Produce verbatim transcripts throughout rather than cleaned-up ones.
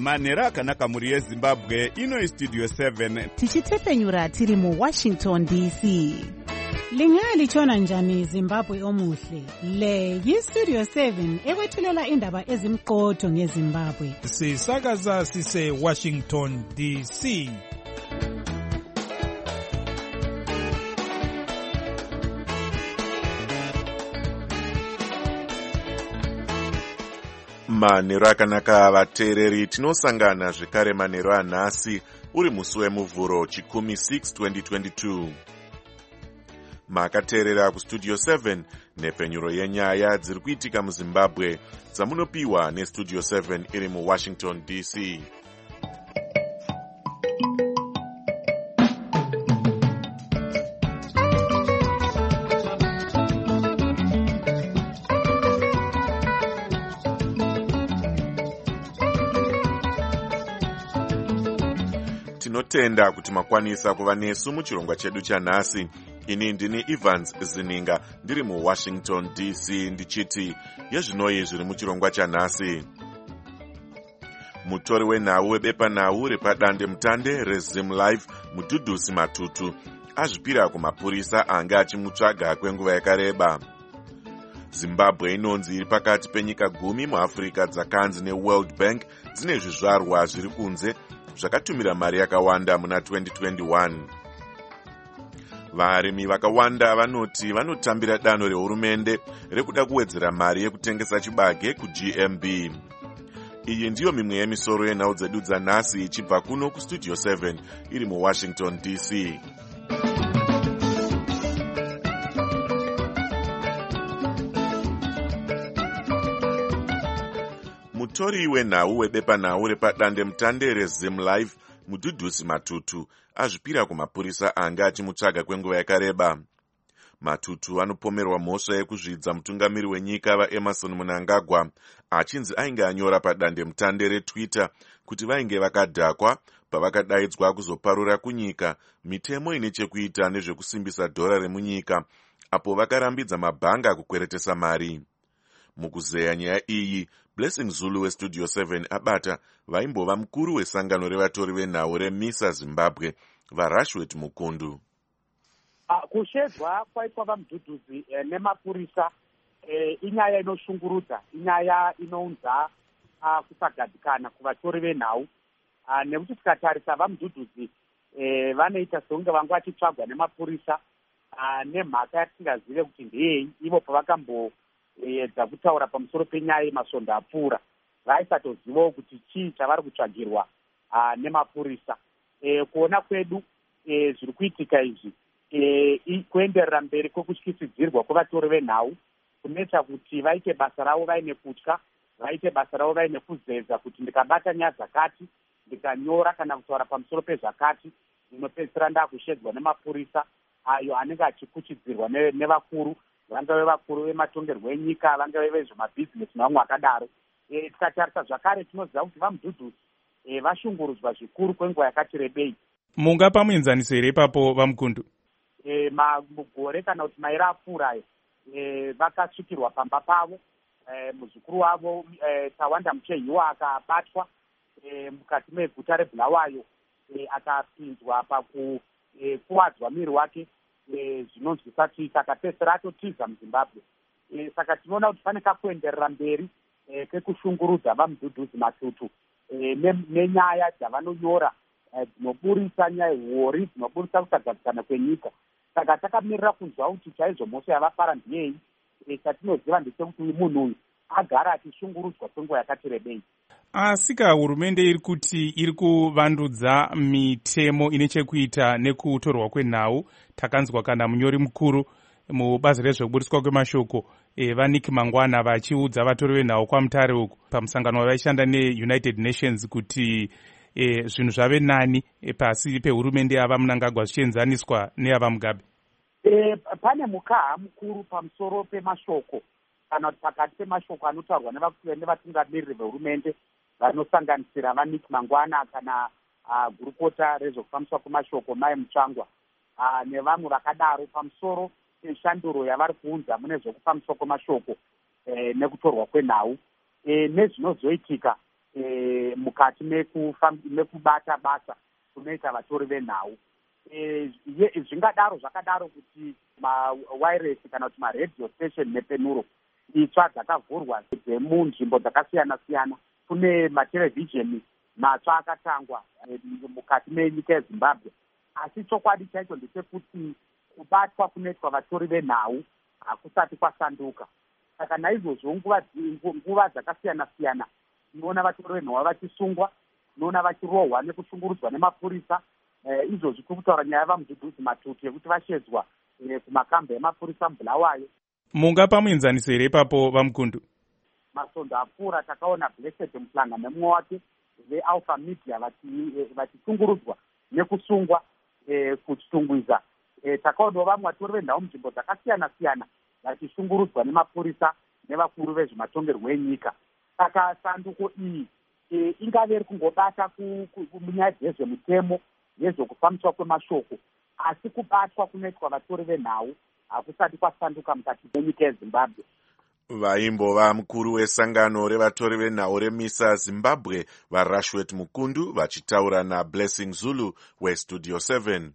manhero akanaka mhuri yezimbabwe. Ino istudio seven tichitepfenyura tiri muwashington D C. Lingalitshona njani Zimbabwe omuhle? Le yistudio seven ekwethulela indaba ezimqotho ngeZimbabwe. Sisakaza sise Washington D C. Manhero akanaka vateereri, tinosangana zvekare manhero anhasi uri musi wemuvhuro chikumi six twenty twenty-two. Makateerera kustudio seven nepfenyuro yenyaya dziri kuitika muZimbabwe dzamunopiwa nestudio seven iri muWashington D C. Tinotenda kuti makwanisa kuva nesu muchirongwa chedu chanhasi. Ini ndini Evans Zininga ndiri muWashington D C ndichiti yezvinoi zviri muchirongwa chanhasi. Mutori wenhau webepanhau repadande mutande reZim Live Mudhudhusi Matutu azvipira kumapurisa anga achimutsvaga kwenguva yakareba. Zimbabwe inonzi iri pakati penyika gumi muAfrica dzakanzi neWorld Bank dzine zvizvarwa zviri kunze zvakatumira mari yakawanda muna twenty twenty-one. Varimi vakawanda vanoti vanotambira danho rehurumende rekuda kuwedzera mari yekutengesa chibage kuG M B. Iyi ndiyo mimwe yemisoro yenhau dzedu dzanhasi ichibva kuno kustudio seven iri muWashington D C. Mutori wenhau webepanhau repadande mutande reZim Live Mudhudhusi Matutu azvipira kumapurisa anga achimutsvaga kwenguva yakareba. Matutu anopomerwa mhosva yekuzvidza mutungamiri wenyika vaEmerson Mnangagwa achinzi ainge anyora padande mutande reTwitter kuti vainge vakadhakwa pavakadaidzwa kuzoparura kunyika mitemo ine chekuita nezvekusimbisa dhora remunyika apo vakarambidza mabhanga kukweretesa mari. Mukuzeya nyaya iyi, Blessing Zulu westudio seven abata vaimbova mukuru wesangano revatori venhau reMISA Zimbabwe vaRashwet Mukundu. Kushedzwa kwaitwa vaMudhudhuzi eh, nemapurisa eh, inyaya inoshungurudza, inyaya inounza uh, kusagadikana kuvatori venhau uh, nekuti tikatarisa vaMudhudhuzi eh, vanoita sekunge vanga vachitsvagwa nemapurisa uh, nemhaka yatisingazive kuti ndeyei ivo pavakambo edza kutaura pamusoro penyaya yemasvondo apfuura vaisatozivawo kuti chii chavari kutsvagirwa uh, nemapurisa. E, kuona kwedu e, zviri kuitika izvi e, kuenderera mberi kwekutyisidzirwa kwevatori venhau kunoita kuti vaite basa ravo vaine kutya, vaite basa ravo vaine kuzeza kuti ndikabata nyaya dzakati, ndikanyora kana kutaura pamusoro pezvakati, ndinopedzisira ndakushedzwa nemapurisa ayo anenge achikuchidzirwa ne, nevakuru vangave vakuru vematongerwo enyika, vangave vezvemabhizinesi nevamwe vakadaro. E, tikatarisa zvakare tinoziva kuti vaMudhudhusi e, vashungurudzwa zvikuru kwenguva yakati rebei. Mungapa muenzaniso here ipapo vaMukundu? E, mugore kana kuti maira apfuurayo e, vakasvikirwa pamba pavo e, muzukuru wavo e, Tawanda Muchehiwa akabatwa e, mukati meguta reBulawayo e, akapinzwa pakukuwadzwa e, miri wake e, zvinonzwisa tsitsi akapedzisira atotiza muZimbabwe. E, saka tinoona kuti pane kakuenderera mberi e, kekushungurudza vaMudhudhusi Matutu e, nenyaya dzavanonyora dzinoburisa nyaya hori dzinoburisa kusagadzikana kwenyika. Saka takamirira kunzwa kuti chaizvo mhosva yavafara ndiyei. E, chatinoziva ndechekuti uyu munhu uyu agara achishungurudzwa kwenguva yakati rebei. Asika hurumende iri kuti iri kuvandudza mitemo ine chekuita nekutorwa kwenhau. Takanzwa kana munyori mukuru mubazi rezvekuburiswa kwemashoko e, vaNick Mangwana vachiudza vatori venhau kwaMutare uku pamusangano wavaishanda neUnited Nations kuti e, zvinhu zvave nani e, pasi pehurumende yava Mnangagwa zvichienzaniswa neyava Mugabe. E, pane mukaha mukuru pamusoro pemashoko kana kuti pakati pemashoko anotaurwa nevatungamiriri vehurumende vanosanganisira vaNick Mangwana kana uh, gurukota rezvekufambiswa kwemashoko Mai Mutsvangwa uh, nevamwe vakadaro pamusoro peshanduro yavari kuunza mune zvekufambiswa kwemashoko eh, nekutorwa kwenhau eh, nezvinozoitika e, mukati mekubata basa kunoita vatori venhau. E, zvingadaro zvakadaro kuti mawireless kana kuti maradio station nepenuro itsva dzakavhurwa dzemunzvimbo dzakasiyana siyana. Kune matelevhizheni matsva akatangwa e, mukati menyika yeZimbabwe, asi chokwadi chaicho ndechekuti kubatwa kunoitwa vatori venhau hakusati kwasanduka. Saka naizvozvo nguva dzakasiyana siyana tinoona vatori venhau vachisungwa, tinoona vachirohwa nekushungurudzwa nemapurisa. E, izvozvi kuri kutaura nyaya yavamudhudhuzi Matutu yekuti vashedzwa e, kumakambi emapurisa mubulawayo. Mungapa muenzaniso here ipapo vamukundu? Masondo apfuura takaona Blessed Muhlanga nemumwe wake veAlpha Media vachishungurudzwa nekusungwa e, kuchitungwiza. E, takaonawo vamwe vatori venhau munzvimbo dzakasiyana siyana vachishungurudzwa nemapurisa nevakuru vezvematongerwo enyika. Saka sanduko iyi e, ingave iri kungobata munyaya dzezvemutemo nezvokufambiswa kwemashoko, asi kubatwa kunoitwa vatori venhau hakusati kwasanduka mukati menyika yeZimbabwe. Vaimbova mukuru wesangano revatori venhau remisa Zimbabwe vaRashwet Mukundu vachitaura naBlessing Zulu weStudio seven.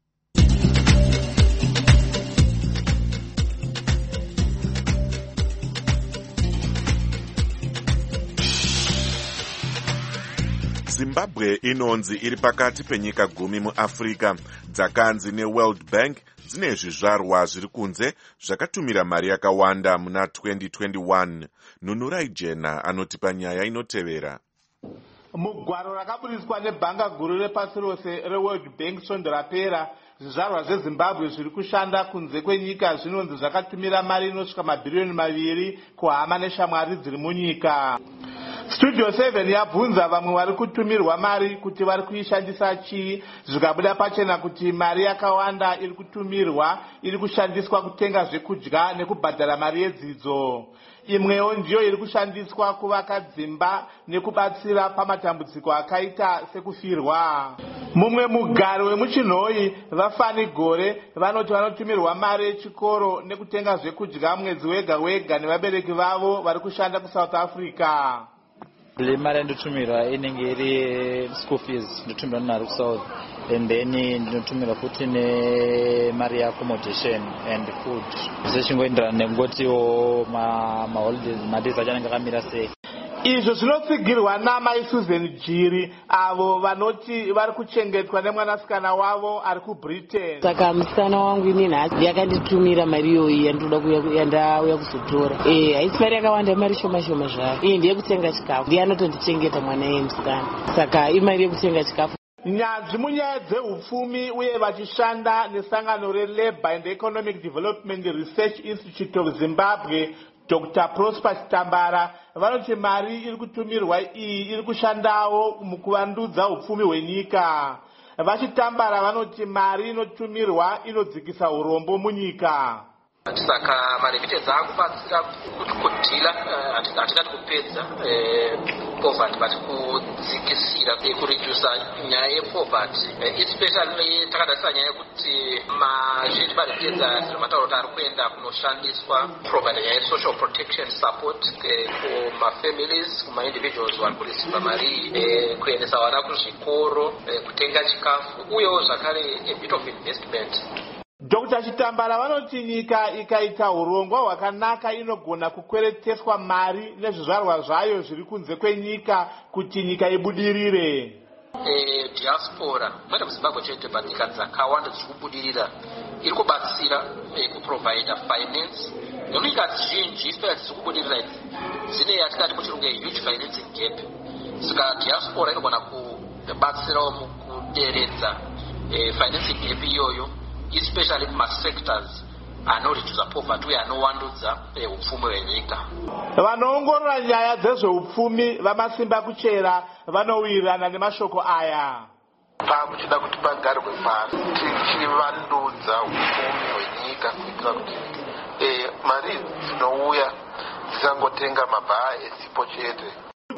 Zimbabwe inonzi iri pakati penyika gumi muAfrica dzakanzi neWorld Bank dzine zvizvarwa zviri kunze zvakatumira mari yakawanda muna twenty twenty-one. Nunurai Jena anotipa nyaya inotevera. Mugwaro rakaburiswa nebhanga guru repasi rose reWorld Bank svondo rapera, zvizvarwa zveZimbabwe zviri kushanda kunze kwenyika zvinonzi zvakatumira mari inosvika mabhiriyoni maviri kuhama neshamwari dziri munyika. Studio seven yabvunza vamwe vari kutumirwa mari kuti vari kuishandisa chii, zvikabuda pachena kuti mari yakawanda iri kutumirwa iri kushandiswa kutenga zvekudya nekubhadhara mari yedzidzo. Imwewo ndiyo iri kushandiswa kuvaka dzimba nekubatsira pamatambudziko akaita sekufirwa. Mumwe mugaro wemuchinhoi vaFani Gore vanoti vanotumirwa mari yechikoro nekutenga zvekudya mwedzi wega wega nevabereki vavo vari kushanda kuSouth Africa. Le mari ndotumirwa inenge iri school fees ndotumirwa nari kuSouth, and then ndinotumirwa futi nemari accommodation and food. Zvichingoenderana nengotiwo maholidays madays achanenge akamira sei. Izvo zvinotsigirwa naMai Susan Jiri avo vanoti vari kuchengetwa nemwanasikana wavo ari kuBritain. Saka musikana wangu ini nhasi yakanditumira mari iyoyi yandoda yandauya kuzotora. Eh, haisi mari yakawanda, mari shoma shoma zvayo. Iyi ndeyekutenga chikafu. Ndiye anotondichengeta mwana iye musikana. Saka imari yekutenga chikafu. Nyanzvi munyaya dzeupfumi uye vachishanda nesangano reLabour and Economic Development Research Institute of Zimbabwe, Doctor Prosper Chitambara vanoti mari iri kutumirwa iyi iri kushandawo mukuvandudza upfumi hwenyika. Vachitambara vanoti mari inotumirwa inodzikisa urombo munyika. Saka marevitedza akubatsira kudhila hatingati kupedza poverty but kudzikisira kuredusa nyaya yepoverty, especially takatarisa nyaya yekuti mazhinji marevitedza zvinomataura kuti ari kuenda kunoshandiswa provide nyaya yesocial protection support kumafamilies, kumaindividuals vari kureceiva mari, kuendesa vana kuzvikoro, kutenga chikafu uyewo zvakare a bit of investment. Doctor Chitambara vanoti nyika ikaita urongwa hwakanaka inogona kukwereteswa mari nezvizvarwa zvayo zviri kunze kwenyika kuti nyika ibudirire. Eh, diaspora kwete kuZimbabwe chete but nyika dzakawanda dziri kubudirira iri kubatsira eh, kuprovide finance nenyika zhinji especially dziri kubudirira idzi dzine yatingati muchirungu huge financing gap. Saka diaspora inogona kubatsirawo mukuderedza eh, financing gap iyoyo, especially kuma-sectors anoredusa poverty uye anowandudza upfumi hwenyika. Vanoongorora nyaya dzezveupfumi vamasimba kuchera vanowirirana nemashoko aya. Pakuchida kuti pagarwe pasi tichivandudza upfumi hwenyika kuitira kuti mari dzinouya dzisangotenga mabhaa esipo chete.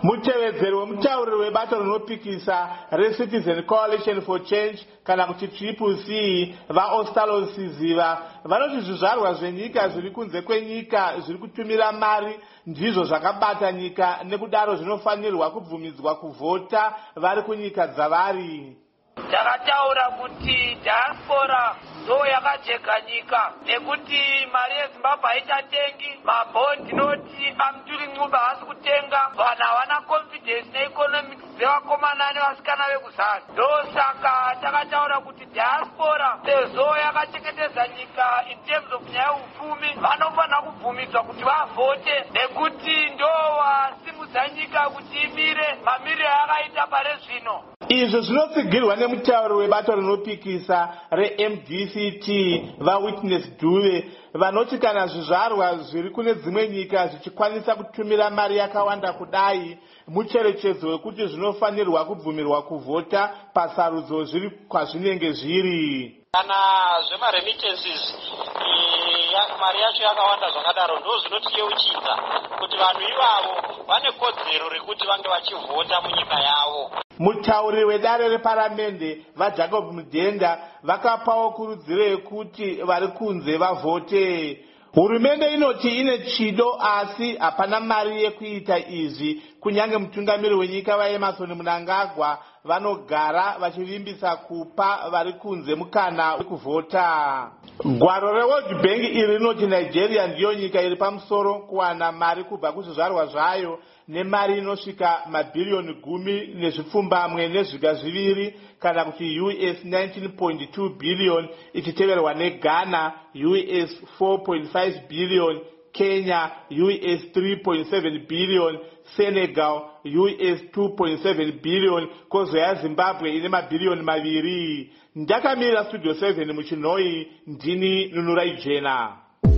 mutevedzeri wemutauriri webato rinopikisa reCitizen Coalition for Change kana kuti triple C vaOstalos Ziva vanoti zvizvarwa zvenyika zviri kunze kwenyika zviri kutumira mari ndizvo zvakabata nyika, nekudaro zvinofanirwa kubvumidzwa kuvhota vari kunyika dzavari. Takataura kuti diaspora ndo yakajeka nyika nekuti mari yeZimbabwe haitatengi mabhondi, noti amturi ncuba hasi kutenga, vanhu havana confidence neeconomics dzevakomana nevasikana vekuzasi. Ndo saka takataura kuti diaspora sezvo yakachengetedza nyika in terms of nyaya yeupfumi vanofanira kubvumidzwa kuti vavhote, nekuti ndo wasimudza nyika kuti imire mamiriro yakaita pare zvino. Izvo zvinotsigirwa nemutauri webato rinopikisa reM D C T vaWitness Dube vanoti kana zvizvarwa zviri kune dzimwe nyika zvichikwanisa kutumira mari yakawanda kudai, mucherechedzo wekuti zvinofanirwa kubvumirwa kuvhota pasarudzo zviri kwazvinenge zviri. Kana zvemaremittances mari yacho yakawanda zvakadaro ndo zvinotiyeuchidza kuti vanhu ivavo vane kodzero rekuti vange vachivhota munyika yavo. Mutauri wedare reparamende vaJacob Mudenga vakapawo kurudziro yekuti vari kunze vavhote. Hurumende inoti ine chido asi hapana mari yekuita izvi, kunyange mutungamiri wenyika vaEmmerson Mnangagwa vanogara vachivimbisa kupa vari kunze mukana wekuvhota. Gwaro reWorld Bank iri rinoti Nigeria ndiyo nyika iri pamusoro kuwana mari kubva kuzvizvarwa zvayo, nemari inosvika mabhiriyoni gumi nezvipfumbamwe nezviga zviviri kana kuti U S nineteen point two billion, ichiteverwa neGhana U S four point five billion, Kenya U S three point seven billion, Senegal U S two point seven billion, kozo ya Zimbabwe ine mabhiriyoni maviri. Ndakamira Studio seven muchinoi, ndini Nunurai Jena.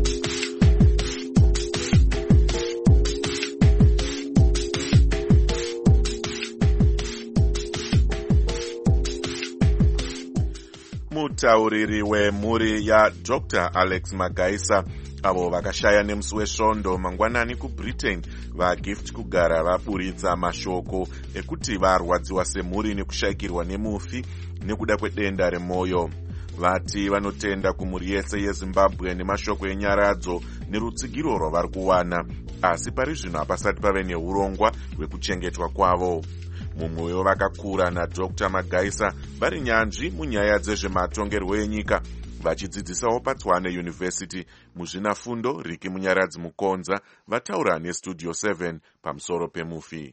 Mutauriri wemhuri yaDr Alex Magaisa avo vakashaya nemusi wesvondo mangwanani kuBritain vaGift kugara vaburitsa mashoko ekuti varwadziwa semhuri nekushayikirwa nemufi nekuda kwedenda remwoyo. Vati vanotenda kumhuri yese yeZimbabwe nemashoko enyaradzo nerutsigiro rwavari kuwana, asi pari zvino hapasati pave neurongwa hwekuchengetwa kwavo. Mumwe wevakakura naDr Magaisa vari nyanzvi munyaya dzezvematongerwo enyika, vachidzidzisawo paTshwane University muzvinafundo. Riki Munyaradzi Mukonza vataura neStudio seven pamusoro pemufi.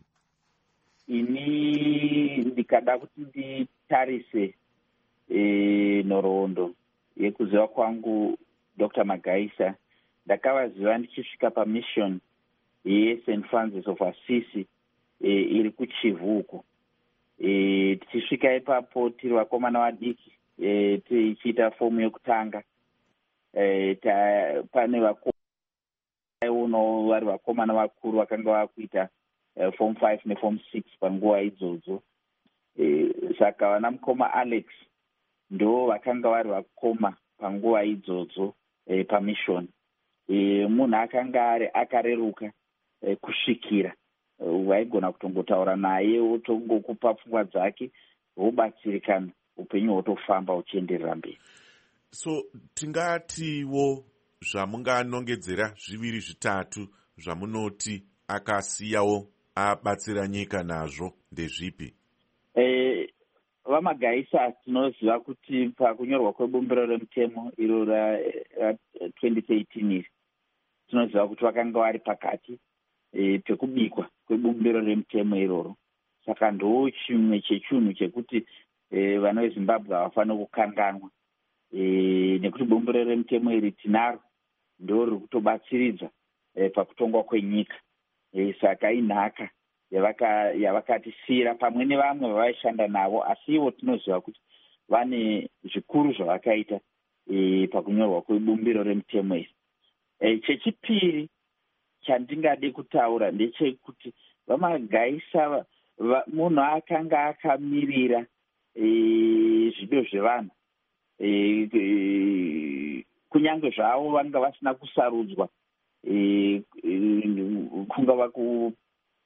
Ini ndikada kuti nditarise e, nhoroondo yekuziva kwangu Doctor Magaisa, ndakavaziva ndichisvika pamission yeSaint Francis of Assisi e, iri kuChivuko. E, tichisvika ipapo tiri vakomana vadiki e, tichiita fomu yekutanga e, ta, pane vakomana vari vakomana vakuru vakanga vakuita e, form five neform six panguva idzodzo. E, saka vana mukoma Alex ndo vakanga vari vakoma panguva idzodzo e, pamission. E, munhu akanga ari akareruka e, kusvikira waigona kutongotaura naye wotongokupa pfungwa dzake wobatsirikana, upenyu hwotofamba uchienderera mberi. So tingatiwo zvamunganongedzera zviviri zvitatu zvamunoti akasiyawo abatsira nyika nazvo ndezvipi? E, vaMagaisa tinoziva kuti pakunyorwa kwebumbiro remutemo iro ratwenty thirteen iri tinoziva kuti vakanga vari pakati e, pekubikwa kwebumbiro remutemo iroro. Saka ndo chimwe chechunhu chekuti e, vana veZimbabwe havafanira kukanganwa e, nekuti bumbiro remutemo iri tinaro ndo riri kutobatsiridza e, pakutongwa kwenyika. E, saka inhaka yavakatisiyira pamwe nevamwe vavaishanda navo, asi ivo tinoziva kuti vane zvikuru zvavakaita e, pakunyorwa kwebumbiro remutemo iri. E, chechipiri chandingade kutaura ndechekuti vaMagaisa munhu akanga akamirira e, zvido zvevanhu e, e, kunyange zvavo vanga vasina kusarudzwa e, e, kungava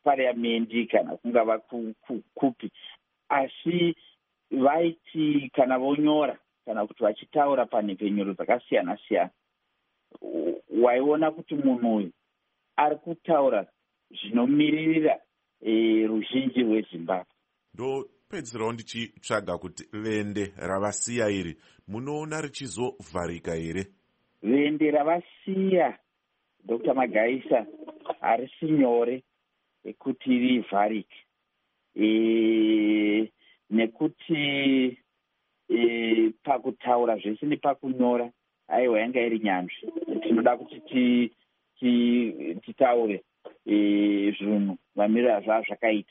kupariamendi kana kungava kupi, asi vaiti kana vonyora kana kuti vachitaura panhepfenyuro dzakasiyana siyana, waiona kuti munhu uyu ari kutaura zvinomiririra e, ruzhinji rweZimbabwe. ndopedzisirawo ndichitsvaga kuti vende ravasiya iri munoona richizovharika here? Vende ravasiya Dr Magaisa harisi nyore kuti rivharike, e, nekuti e, pakutaura zvese nepakunyora aiwa yanga iri nyanzvi. Tinoda kuti ti, ti, titaure e, zvinhu mamiriro zvaa zvakaita.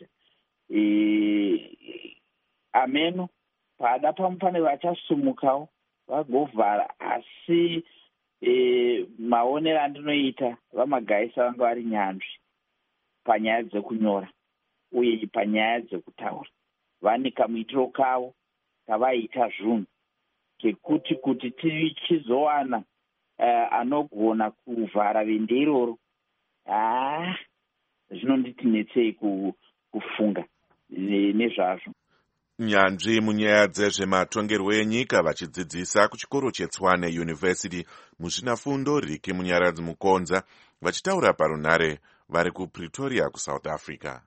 E, ameno pada pamwe pane vachasumukawo vagovhara, asi e, maonero andinoita vaMagaisa vanga vari nyanzvi panyaya dzekunyora uye panyaya dzekutaura. Vane kamuitiro kavo kavaita zvinhu kekuti kuti tichizowana uh, anogona kuvhara vende iroro, ah, zvinonditinetsei kufunga nezvazvo. Nyanzvi munyaya dzezvematongerwo enyika vachidzidzisa kuchikoro cheTshwane University muzvinafundo riki Munyaradzi Mukonza vachitaura parunhare vari kuPretoria kuSouth Africa.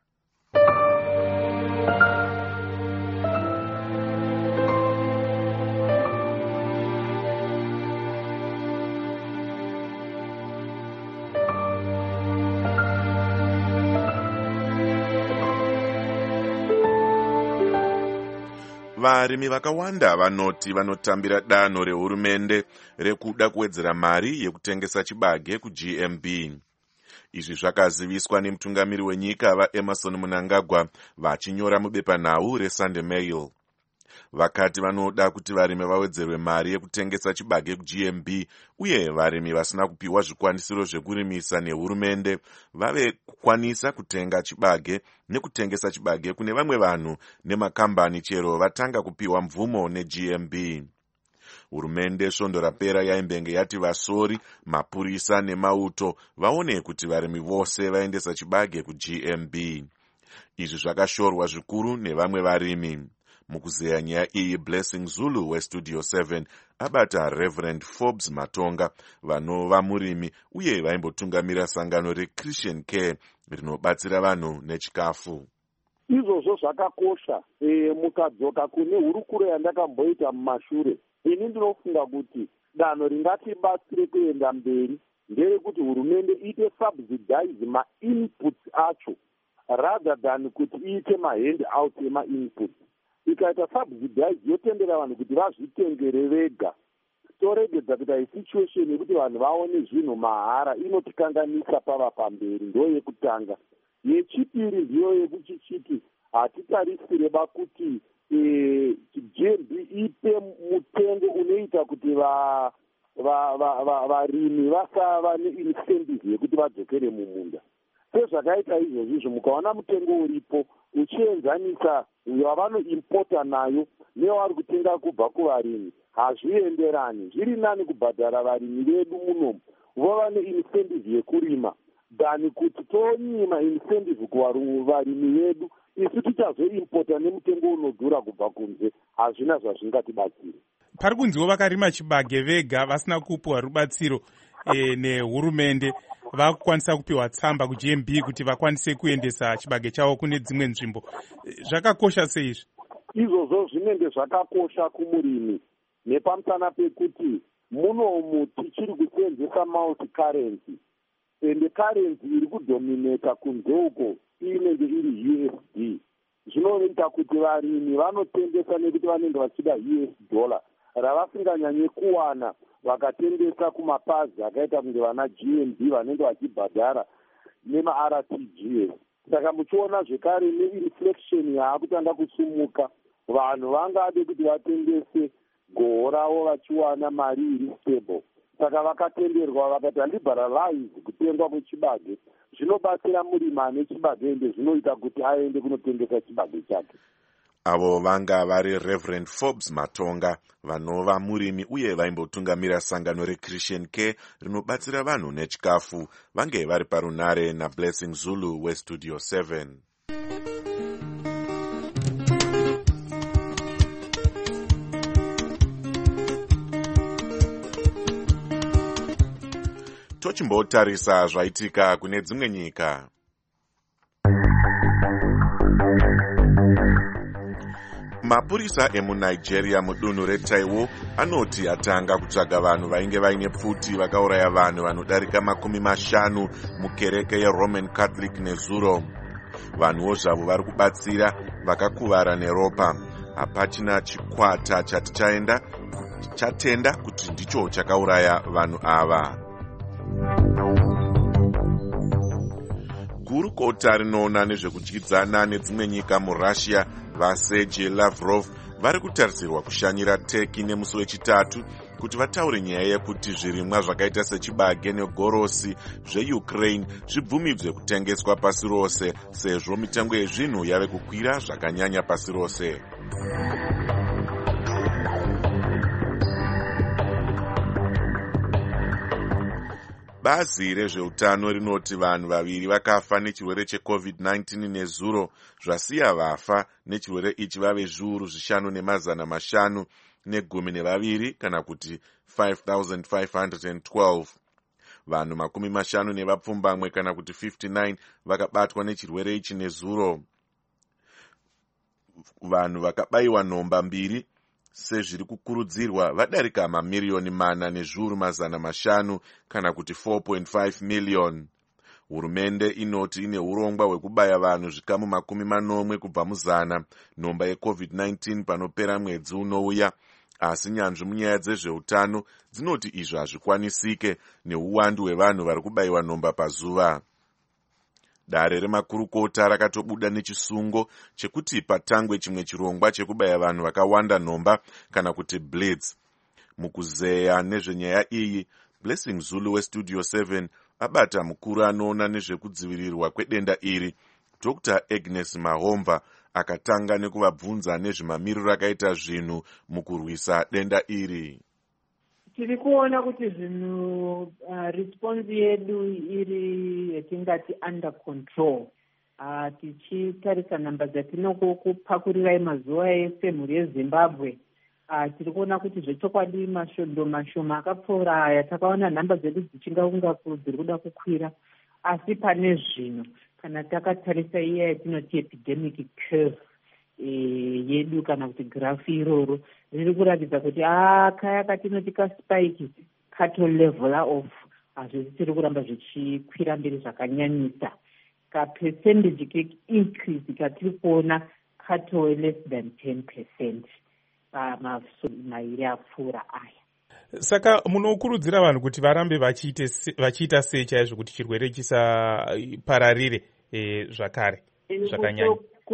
Varimi vakawanda vanoti vanotambira danho rehurumende rekuda kuwedzera mari yekutengesa chibage kuG M B. Izvi zvakaziviswa nemutungamiri wenyika vaEmerson Mnangagwa vachinyora mubepanhau reSunday Mail. Vakati vanoda kuti varimi vawedzerwe mari yekutengesa chibage kuG M B uye varimi vasina kupiwa zvikwanisiro zvekurimisa nehurumende vave kukwanisa kutenga chibage nekutengesa chibage kune vamwe vanhu nemakambani chero vatanga kupiwa mvumo neG M B. Hurumende svondo rapera yaimbenge yati vasori, mapurisa nemauto vaone kuti varimi vose vaendesa chibage kuG M B. Izvi zvakashorwa zvikuru nevamwe varimi. Mukuzeya nyaya iyi Blessing Zulu weStudio seven abata Reverend Forbes Matonga vanova murimi uye vaimbotungamira sangano reChristian Care rinobatsira vanhu nechikafu. Izvozvo zvakakosha. E, mukadzoka kune hurukuro yandakamboita mumashure, ini ndinofunga kuti danho ringatibatsire kuenda mberi nderekuti hurumende iite subsidize ma-inputs acho rather than kuti iite ma-hand out ema-inputs. Ikaita subsidize yotendera vanhu kuti vazvitengere vega, toregedza kuti hai situation yekuti vanhu vaone zvinhu mahara inotikanganisa pava pamberi. Ndo yekutanga. Yechipiri ndiyo yekuchichiti hatitarisire bakuti e, G M B ipe mutengo unoita kuti va varimi vasava neincentive yekuti vadzokere mumunda. Sezvakaita izvozvizvo mukaona mutengo uripo uchienzanisa wavanoimpota nayo nevari kutenga kubva kuvarimi, hazvienderani. Zviri nani kubhadhara varimi vedu munomu vova neincentive yekurima dhani kuti tonyima incentive kuvarimi vedu isu tichazoimpota nemutengo unodhura kubva kunze. Hazvina zvazvingatibatsire. Pari kunziwo vakarima chibage vega vasina kupiwa rubatsiro e, nehurumende vakukwanisa kupiwa tsamba kuG M B kuti vakwanise kuendesa chibage chavo kune dzimwe nzvimbo. Zvakakosha seizvi? Izvozvo zvinenge zvakakosha kumurimi nepamusana pekuti munomu tichiri kusenzesa multi currency ende currency iri kudominata kunze uko inenge iri U S D. Zvinoita kuti varimi vanotengesa nekuti vanenge vachida U S dollar ravasinganyanye kuwana vakatengesa kumapazi akaita kunge vana G M B vanenge vachibhadhara nema-R T G S. Saka muchiona zvekare neinflection yaakutanga kusumuka, vanhu vangade kuti vatengese goho ravo vachiwana mari iri stable. Saka vakatenderwa vakati liberalize kutengwa kwechibage. Zvinobatsira murimi ane chibage ende zvinoita kuti aende kunotengesa chibage chake. Avo vanga vari Reverend Forbes Matonga, vanova murimi uye vaimbotungamira sangano reChristian Care rinobatsira vanhu nechikafu, vange vari parunare naBlessing Zulu weStudio seven. Tochimbotarisa zvaitika kune dzimwe nyika. Mapurisa emuNigeria mudunhu reTaiwo anoti atanga kutsvaga vanhu vainge vaine pfuti vakauraya vanhu vanodarika makumi mashanu mukereke yeRoman Catholic nezuro. Vanhuwo zvavo vari kubatsira vakakuvara neropa. Hapachina chikwata chati chaenda chatenda kuti ndicho chakauraya vanhu ava. Gurukota rinoona nezvekudyidzana nedzimwe nyika muRussia vaSergei Lavrov vari kutarisirwa kushanyira Turkey nemusi wechitatu kuti vataure nyaya yekuti zvirimwa zvakaita sechibage negorosi zveUkraine zvibvumidzwe kutengeswa pasi rose sezvo mitengo yezvinhu yave kukwira zvakanyanya pasi rose. Bazi rezveutano rinoti vanhu vaviri vakafa nechirwere cheCovid nineteen nezuro, zvasiya vafa nechirwere ichi vave zviuru zvishanu nemazana mashanu negumi nevaviri kana kuti five thousand five hundred twelve. Vanhu makumi mashanu nevapfumbamwe kana kuti fifty-nine vakabatwa nechirwere ichi nezuro. Vanhu vakabayiwa nhomba mbiri sezviri kukurudzirwa vadarika mamiliyoni mana nezviuru mazana mashanu kana kuti four point five million. Hurumende inoti ine urongwa hwekubaya vanhu zvikamu makumi manomwe kubva muzana nhomba yeCovid nineteen panopera mwedzi unouya, asi nyanzvi munyaya dzezveutano dzinoti izvi hazvikwanisike neuwandu hwevanhu vari kubayiwa nhomba pazuva. Dare remakurukota rakatobuda nechisungo chekuti patangwe chimwe chirongwa chekubaya vanhu vakawanda nhomba kana kuti blitz. Mukuzeya nezvenyaya iyi, Blessing Zulu weStudio seven abata mukuru anoona nezvekudzivirirwa kwedenda iri, Doctor Agnes Mahomva, akatanga nekuvabvunza nezvemamiriro akaita zvinhu mukurwisa denda iri. Tiri kuona kuti zvinhu uh, response yedu iri yatingati under control. Uh, tichitarisa namba dzatinokupakurirai mazuva ese mhuri yeZimbabwe, uh, tiri kuona kuti zvechokwadi mashondo mashoma akapfuura aya takaona namba dzedu dzichinga kunga dziri kuda kukwira, asi pane zvino kana takatarisa iya yatinoti epidemic curve E, yedu kana kuti grafu iroro riri kuratidza kuti ah kaya katinoti kaspike kato level off hazvisi tiri kuramba zvichikwira mberi zvakanyanyisa. Ka percentage ke increase katiri kuona kato less than ten percent mairi apfuura aya. Saka munokurudzira vanhu kuti varambe vachiita sei chaizvo kuti chirwere chisapararire e, zvakare zvakanyanya?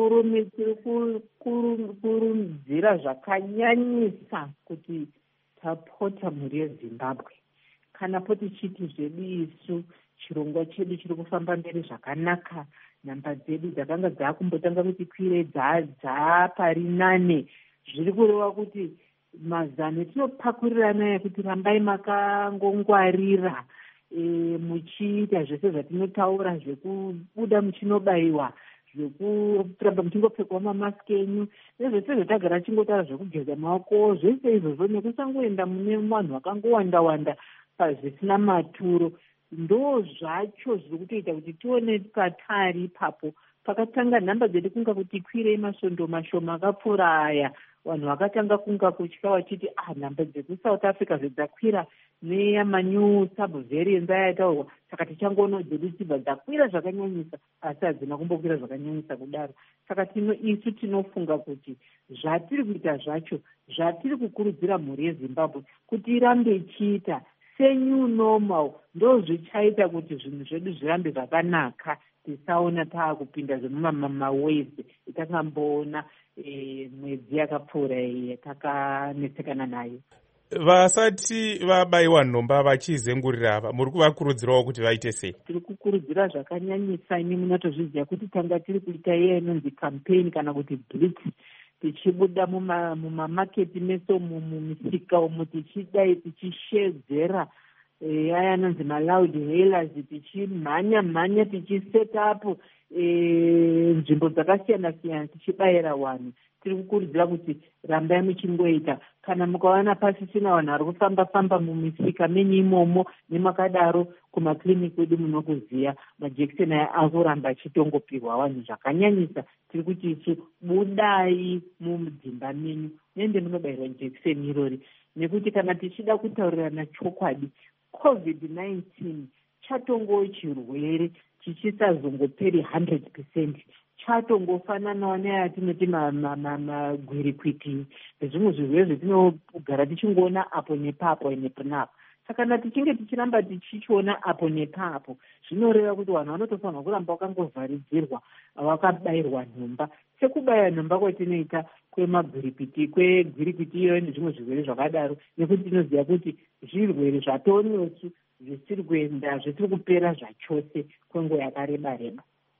kurudzira zvakanyanyisa kuti tapota mhuri yeZimbabwe kana poti chiti zvedu isu chirongwa chedu chiri kufamba mberi zvakanaka, namba dzedu dzakanga dzakumbotanga kuti kwire dzapari nane, zviri kureva kuti mazano etinopakurirana ekuti rambai makangongwarira e, muchiita zvese zvatinotaura zvekubuda muchinobayiwa, zvekuramba muchingopfekwa mamasiki enyu nezvese zvatagara chingotara zvekugeza maoko, zvese izvozvo nekusangoenda mune vanhu vakangowanda wanda pazvisina maturo, ndo zvacho zviri kutoita kuti tione patari ipapo pakatanga nhamba dzedu kunga kuti kwirei masvondo mashoma akapfuura aya, vanhu vakatanga kunga kutya vachiti ah nhamba dzedu South Africa zvedzakwira neyamanyu subvariants ayataurwa, saka tichangoona dzedu dzibva dzakwira zvakanyanyisa, asi hadzina kumbokwira zvakanyanyisa kudaro. Saka tino isu tinofunga kuti zvatiri kuita zvacho, zvatiri kukurudzira mhuri yeZimbabwe kuti irambe ichiita senew normal, ndo zvichaita kuti zvinhu zvedu zvirambe zvakanaka, tisaona taakupinda zvemumamawaves etakamboona e, mwedzi yakapfuura yatakanetsekana nayo. Vasati vabayiwa nhomba vachizengurira ava, muri kuvakurudzirawo kuti vaite sei? Tiri kukurudzira zvakanyanyisa, imi munatozviziva kuti tanga tiri kuita iya inonzi campaign kana kuti blitz tichibuda mumamaketi meso mumisika umo tichidai tichishedzera aya anonzi maloud hailers, tichimhanya mhanya tichiseta up nzvimbo dzakasiyana siyana tichibayira vanhu. Tiri kukurudzira kuti rambai muchingoita. Kana mukawana pasisina vanhu vari kufamba famba mumisika menyu imomo nemakadaro, kumakliniki kwedu munokuziya majekiseni aya akuramba achitongopihwa vanhu zvakanyanyisa. Tiri kuti isu budai mudzimba menyu nende munobayirwa jekiseni irori, nekuti kana tichida kutaurirana chokwadi, covid nineteen chatongo chirwere chichisazongoperi one hundred percent, chatongofananawo neyatinoti magwirikwiti nezvimwe zvirwere zvetinogara tichingoona apo nepapo nepo napo. Saka kana tichinge tichiramba tichichiona apo nepapo, zvinoreva kuti vanhu vanotofanirwa kuramba vakangovharidzirwa vakabayirwa nhomba, sekubaya nhomba kwatinoita kwemagwirikwiti kwegwirikwiti iyo nezvimwe zvirwere zvakadaro, nekuti tinoziva kuti zvirwere zvatonyosu zvisiri kuenda zvisiri kupera zvachose kwenguva yakareba reba.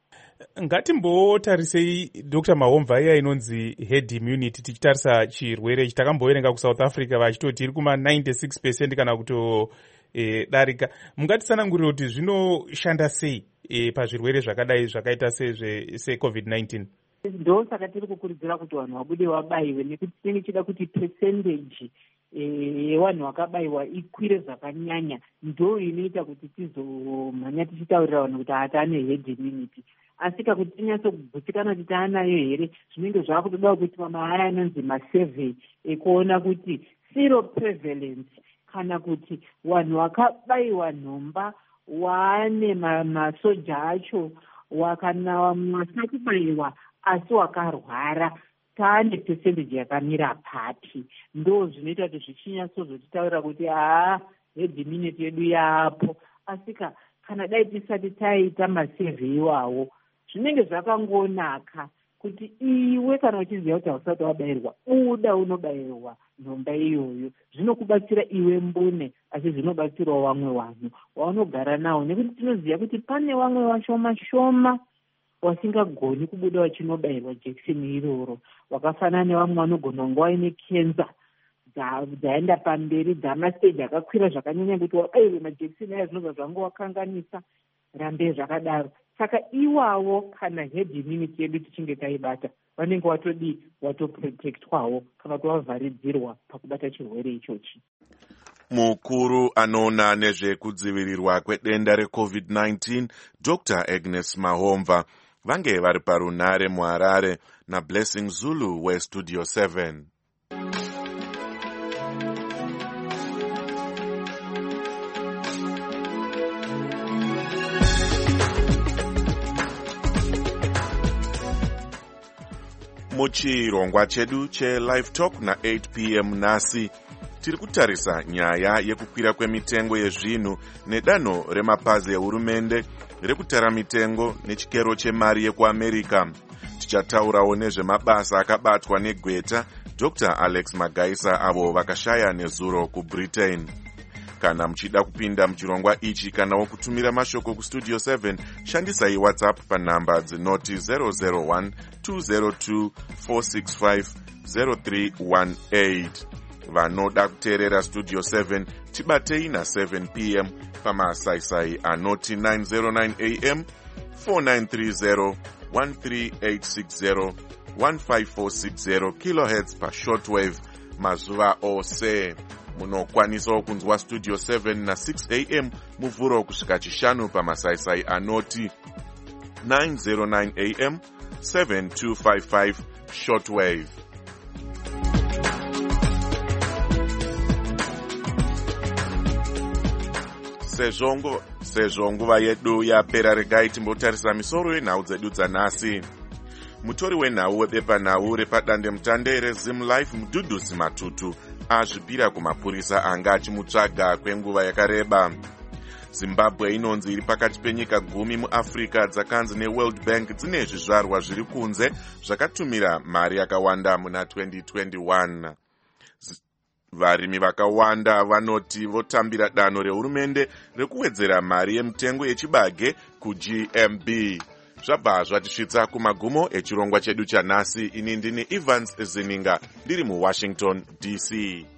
Ngatimbotarisei Doctor Mahomva iya inonzi herd immunity. Tichitarisa chirwere ichi takamboverenga kuSouth Africa vachitoti iri kuma ninety-six percent kana kuto e, darika. Mungatitsanangurira kuti zvinoshanda sei e, pazvirwere zvakadai zvakaita secovid nineteen? Ndo saka tiri kukurudzira kuti vanhu vabude vabayiwe, nekuti tinenge tichida kuti percentage yevanhu vakabayiwa ikwire zvakanyanya. Ndo inoita kuti tizomhanya tichitaurira vanhu kuti hatane herd immunity. Asi kuti tinyatsogutsikana kuti taanayo here, zvinenge zvakutoda kuti mamahaya anonzi masurvey ekuona kuti zero prevalence, kana kuti vanhu vakabayiwa nhomba waane masoja acho, wakana vamwe vasina kubayiwa asi wakarwara, taane percentage yakamira pati. Ndo zvinoita kuti zvichinyatsozotitaurira kuti haa herd immunity yedu yaapo. Asi kana dai tisati taita masurvey iwawo, zvinenge zvakangonaka kuti iwe kana uchiziva kuti hausati wabayirwa, uda unobayirwa nhomba iyoyo. Zvinokubatsira iwe mbune, asi zvinobatsirawo vamwe vanhu vaunogara navo, nekuti tinoziva kuti pane vamwe vashoma shoma wasingagoni kubuda vachinobayirwa jekiseni iroro, wakafanana nevamwe vanogona kunge vaine kenza dzaenda pamberi, dzamasteji akakwira zvakanyanya kuti wabayirwe majekiseni aya zvinobva zvangowakanganisa. Rambe zvakadaro. Saka iwawo kana herd immunity yedu tichinge taibata, vanenge watodi watoprotectwawo kana kuti wavharidzirwa pakubata chirwere ichochi. Mukuru anoona nezvekudzivirirwa kwedenda recovid nineteen Doctor Agnes Mahomva vange vari parunare muHarare naBlessing Zulu weStudio seven. Muchirongwa chedu cheLive Talk na eight p m nasi tiri kutarisa nyaya yekukwira kwemitengo yezvinhu nedanho remapazi ehurumende rekutara mitengo nechikero chemari yekuAmerica. Tichataurawo nezvemabasa akabatwa negweta Doctor Alex Magaisa avo vakashaya nezuro kuBritain. Kana muchida kupinda muchirongwa ichi kana wokutumira mashoko kuStudio seven, shandisai WhatsApp panhamba dzinoti zero zero one two zero two four six five zero three one eight. Vanoda kuteerera Studio seven tibatei na seven p m pamasaisai anoti nine zero nine a m four nine three zero one three eight six zero one five four six zero kilohertz pa shortwave mazuva ose. Munokwanisawo kunzwa Studio seven na six a m muvhuro kusvika chishanu pamasaisai anoti nine zero nine a m seven two five five shortwave. Sezvo sezvo nguva yedu yapera, regai timbotarisa misoro yenhau dzedu dzanhasi. Mutori wenhau webepanhau repadandemutande reZim Life Mudhudhusi Matutu azvipira kumapurisa anga achimutsvaga kwenguva yakareba. Zimbabwe inonzi iri pakati penyika gumi muAfrica dzakanzi neWorld Bank dzine zvizvarwa zviri kunze zvakatumira mari yakawanda muna twenty twenty-one. Varimi vakawanda vanoti votambira danho rehurumende rekuwedzera mari yemitengo yechibage kuG M B. zvabva zvatisvitsa kumagumo echirongwa chedu chanhasi. Ini ndini Evans Zininga ndiri muWashington D C.